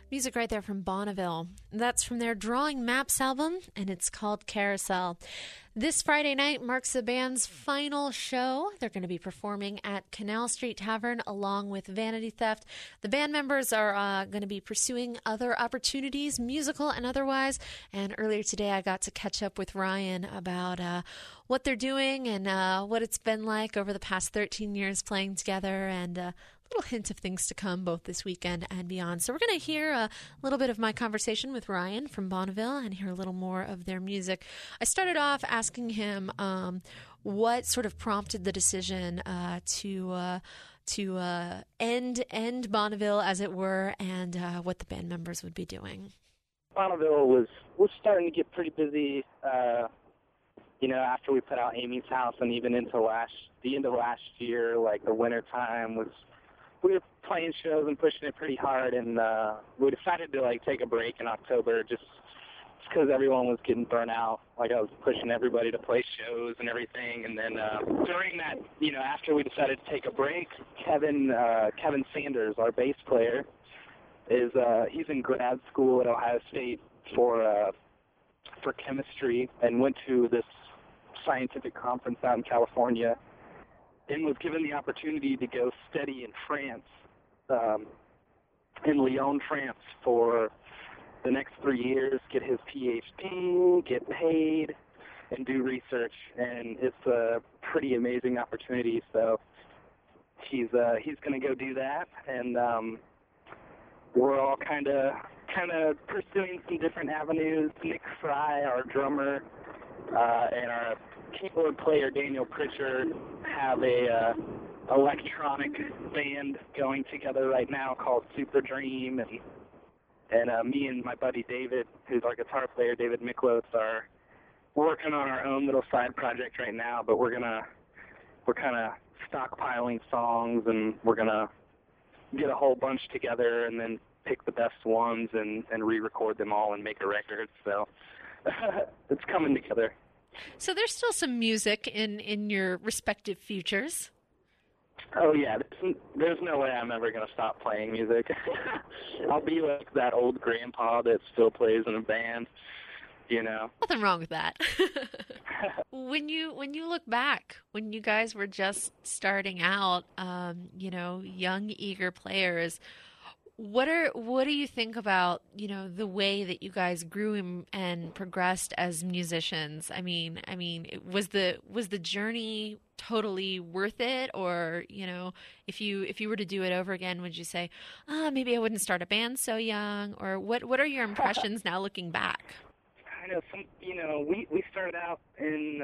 Music right there from Bonneville. That's from their Drawing Maps album, and it's called Carousel. This Friday night marks the band's final show. They're going to be performing at Canal Street Tavern along with Vanity Theft. The band members are going to be pursuing other opportunities, musical and otherwise. And earlier today, I got to catch up with Ryan about what they're doing and what it's been like over the past 13 years playing together, and little hint of things to come both this weekend and beyond. So we're going to hear a little bit of my conversation with Ryan from Bonneville and hear a little more of their music. I started off asking him what sort of prompted the decision to end Bonneville, as it were, and what the band members would be doing. Bonneville was starting to get pretty busy, after we put out Amy's House, and even into the end of last year, like the winter time we were playing shows and pushing it pretty hard, and we decided to take a break in October just because everyone was getting burnt out. Like, I was pushing everybody to play shows and everything, and then during that, after we decided to take a break, Kevin Sanders, our bass player, he's in grad school at Ohio State for chemistry, and went to this scientific conference out in California, and was given the opportunity to go study in France, in Lyon, France, for the next 3 years, get his PhD, get paid, and do research. And it's a pretty amazing opportunity. So he's going to go do that, and we're all kind of pursuing some different avenues. Nick Fry, our drummer, and our keyboard player Daniel Pritchard have a electronic band going together right now called Super Dream, and me and my buddy David, who's our guitar player, David Miklos, are working on our own little side project right now. But we're kind of stockpiling songs, and we're gonna get a whole bunch together and then pick the best ones and re-record them all and make a record. So it's coming together. So there's still some music in your respective futures. Oh, yeah. There's no way I'm ever going to stop playing music. I'll be like that old grandpa that still plays in a band, Nothing wrong with that. When you look back, when you guys were just starting out, young, eager players, what do you think about, the way that you guys grew and progressed as musicians? I mean, was the journey totally worth it? Or, if you were to do it over again, would you say, maybe I wouldn't start a band so young? Or what are your impressions now looking back? I know we started out in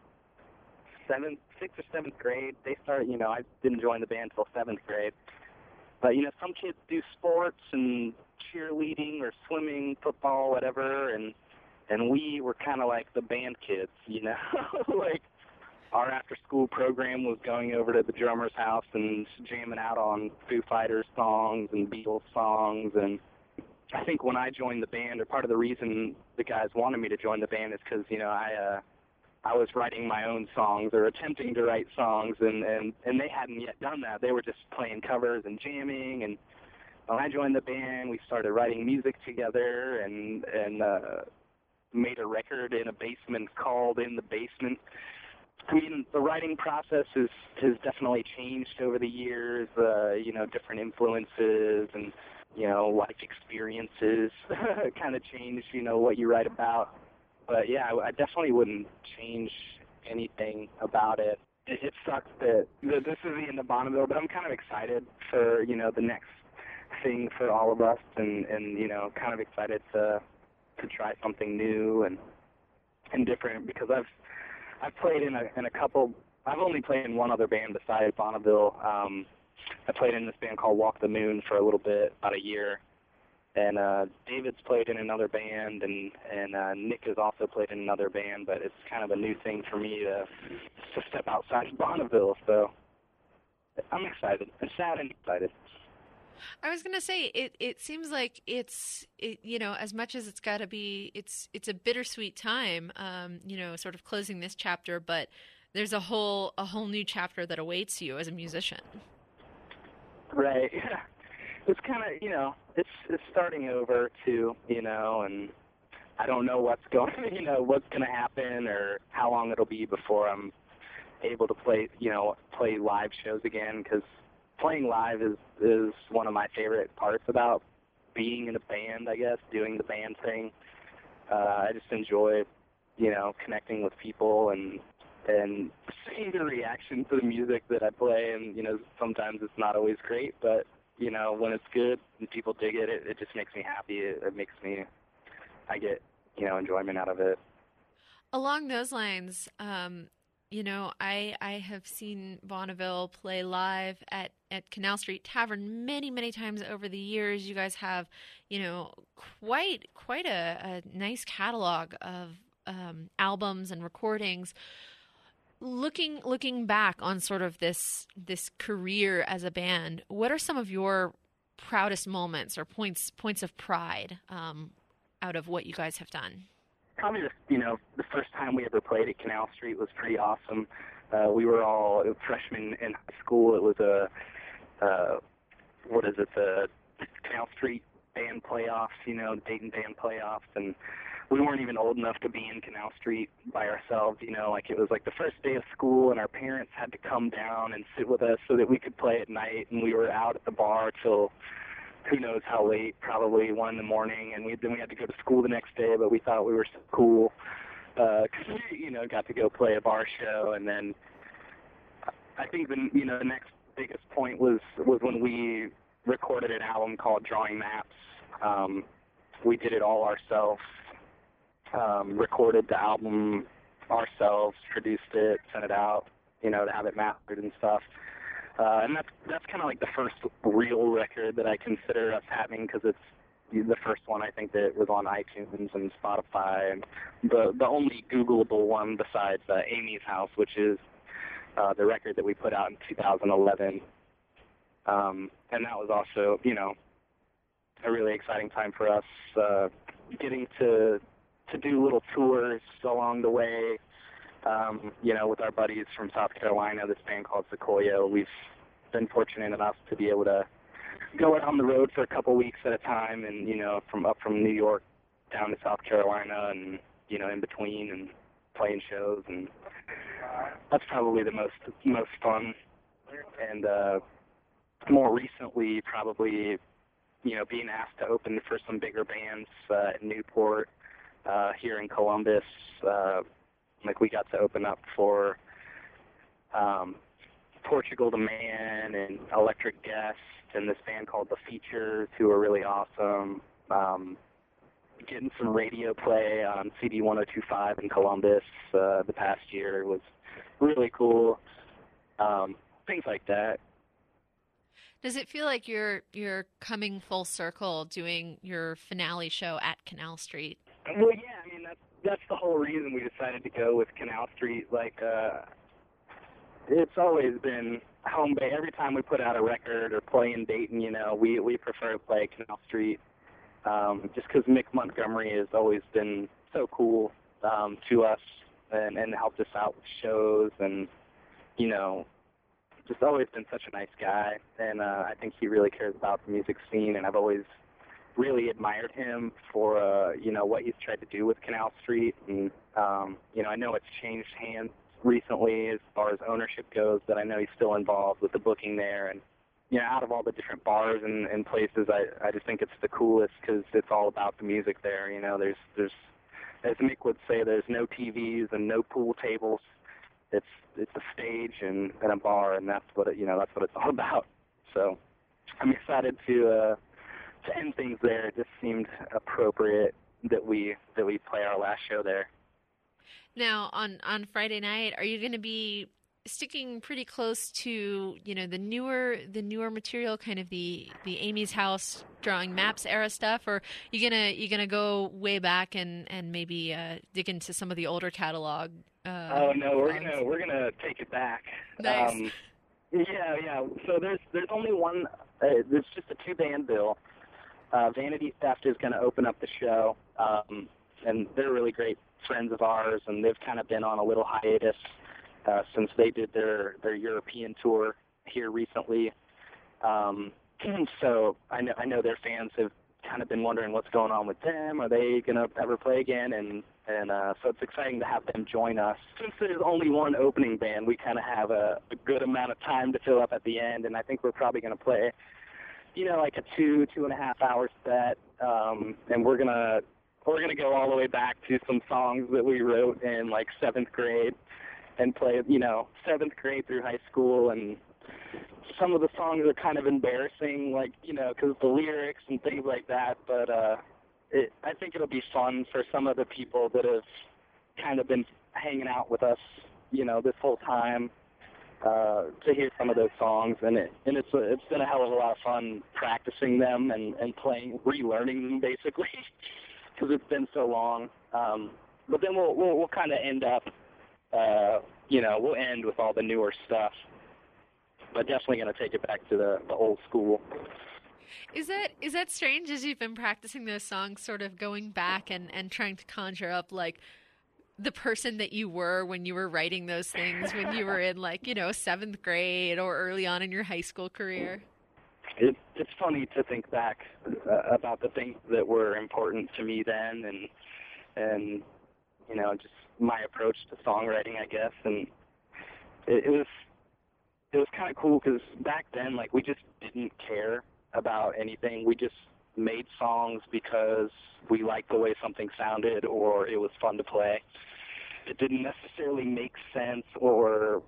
6th or 7th grade. They started, I didn't join the band until 7th grade. But, some kids do sports and cheerleading or swimming, football, whatever, and we were kind of like the band kids, like our after-school program was going over to the drummer's house and jamming out on Foo Fighters songs and Beatles songs. And I think when I joined the band, or part of the reason the guys wanted me to join the band, is because, I was writing my own songs, or attempting to write songs, and they hadn't yet done that. They were just playing covers and jamming. And when I joined the band, we started writing music together and made a record in a basement called In the Basement. I mean, the writing process has definitely changed over the years, different influences and, life experiences kind of change, what you write about. But, yeah, I definitely wouldn't change anything about it. It sucks that this is the end of Bonneville, but I'm kind of excited for, the next thing for all of us, and kind of excited to try something new and different, because I've played in a couple. I've only played in one other band besides Bonneville. I played in this band called Walk the Moon for a little bit, about a year. And David's played in another band, and Nick has also played in another band, but it's kind of a new thing for me to step outside of Bonneville. So I'm excited. I'm sad and excited. I was going to say, it seems like it's as much as it's got to be, it's a bittersweet time, sort of closing this chapter, but there's a whole new chapter that awaits you as a musician. Right. it's kind of, it's starting over too, and I don't know what's going, what's going to happen or how long it'll be before I'm able to play live shows again, because playing live is one of my favorite parts about being in a band, I guess, doing the band thing. I just enjoy, connecting with people and seeing the reaction to the music that I play, and, sometimes it's not always great, but, when it's good and people dig it, it just makes me happy. It makes me, I get, enjoyment out of it. Along those lines, I have seen Bonneville play live at Canal Street Tavern many, many times over the years. You guys have, quite a nice catalog of albums and recordings. Looking back on sort of this career as a band, what are some of your proudest moments or points of pride out of what you guys have done? Probably the first time we ever played at Canal Street was pretty awesome. We were all freshmen in high school. It was the Canal Street band playoffs, Dayton band playoffs, and we weren't even old enough to be in Canal Street by ourselves, it was like the first day of school, and our parents had to come down and sit with us so that we could play at night, and we were out at the bar till who knows how late, probably 1 in the morning, and then we had to go to school the next day, but we thought we were so cool because we, got to go play a bar show. And then I think the next biggest point was when we recorded an album called Drawing Maps. We did it all ourselves, recorded the album ourselves, produced it, sent it out, to have it mastered and stuff. And that's kind of like the first real record that I consider us having, because it's the first one I think that was on iTunes and Spotify, and the only Googleable one besides Amy's House, which is the record that we put out in 2011. And that was also, a really exciting time for us, getting to do little tours along the way. With our buddies from South Carolina, this band called Sequoia. We've been fortunate enough to be able to go out on the road for a couple weeks at a time, and from New York down to South Carolina, and in between, and playing shows, and that's probably the most fun. And more recently, probably being asked to open for some bigger bands at Newport, here in Columbus. Like we got to open up for Portugal the Man and Electric Guest and this band called The Features, who are really awesome. Getting some radio play on CD 102.5 in Columbus the past year was really cool. Things like that. Does it feel like you're coming full circle doing your finale show at Canal Street? Well, yeah, I mean, that's the whole reason we decided to go with Canal Street. Like, it's always been home base. Every time we put out a record or play in Dayton, we prefer to play Canal Street, just because Mick Montgomery has always been so cool to us and helped us out with shows, and, just always been such a nice guy. And I think he really cares about the music scene, and I've always really admired him for, what he's tried to do with Canal Street. And, I know it's changed hands recently as far as ownership goes, but I know he's still involved with the booking there. And, out of all the different bars and places, I just think it's the coolest because it's all about the music there. There's, as Mick would say, there's no TVs and no pool tables. It's a stage and a bar, and that's what it's all about. So I'm excited to end things there. It just seemed appropriate that we play our last show there. Now, on Friday night, are you going to be sticking pretty close to the newer material, kind of the Amy's House Drawing Maps era stuff, or you gonna go way back and maybe dig into some of the older catalog? Oh no, we're gonna take it back. Nice. Yeah. So there's only one. There's just a 2-band bill. Vanity Theft is going to open up the show, and they're really great friends of ours, and they've kind of been on a little hiatus since they did their European tour here recently. So I know their fans have kind of been wondering what's going on with them. Are they going to ever play again? And so it's exciting to have them join us. Since there's only one opening band, we kind of have a good amount of time to fill up at the end, and I think we're probably going to play, like a 2.5 hour set, and we're gonna go all the way back to some songs that we wrote in like 7th grade and play, 7th grade through high school. And some of the songs are kind of embarrassing, like, because the lyrics and things like that, but I think it'll be fun for some of the people that have kind of been hanging out with us, this whole time, to hear some of those songs. And it's been a hell of a lot of fun practicing them and playing, relearning them, basically, because it's been so long. But then we'll kind of end up, we'll end with all the newer stuff. But definitely going to take it back to the old school. Is that strange, as you've been practicing those songs, sort of going back and trying to conjure up, like, the person that you were when you were writing those things, when you were in, like, 7th grade or early on in your high school career? It's funny to think back about the things that were important to me then and just my approach to songwriting, I guess. And it was kind of cool because back then, like, we just didn't care about anything. We just made songs because we liked the way something sounded or it was fun to play. It didn't necessarily make sense or,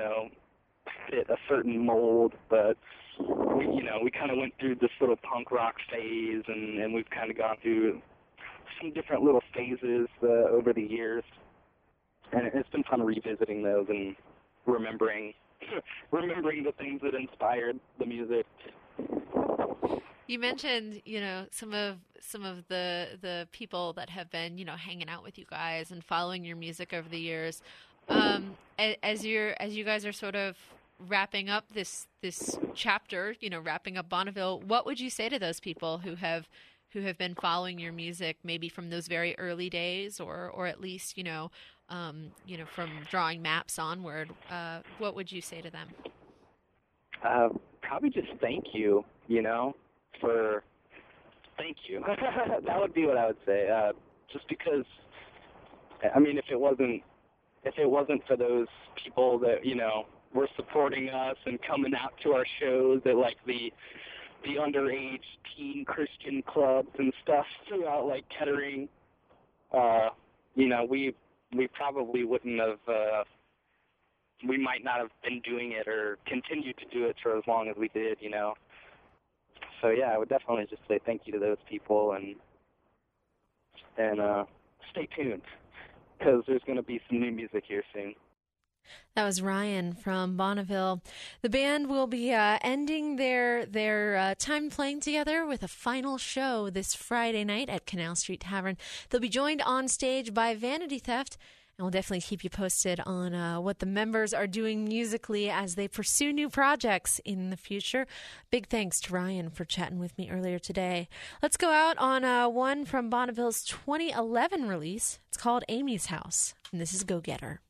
fit a certain mold, but we kind of went through this little punk rock phase, and we've kind of gone through some different little phases over the years. And it's been fun revisiting those and remembering the things that inspired the music. You mentioned, some of the people that have been, hanging out with you guys and following your music over the years. As you guys are sort of wrapping up this chapter, wrapping up Bonneville, what would you say to those people who have been following your music, maybe from those very early days, or at least, from drawing maps onward? What would you say to them? Probably just thank you, thank you. That would be what I would say. Just because, if it wasn't for those people that, were supporting us and coming out to our shows at, like, the underage teen Christian clubs and stuff throughout, like, Kettering, we probably wouldn't have, we might not have been doing it or continued to do it for as long as we did, So, yeah, I would definitely just say thank you to those people and stay tuned because there's going to be some new music here soon. That was Ryan from Bonneville. The band will be ending their time playing together with a final show this Friday night at Canal Street Tavern. They'll be joined on stage by Vanity Theft, and we'll definitely keep you posted on what the members are doing musically as they pursue new projects in the future. Big thanks to Ryan for chatting with me earlier today. Let's go out on one from Bonneville's 2011 release. It's called Amy's House, and this is Go Getter.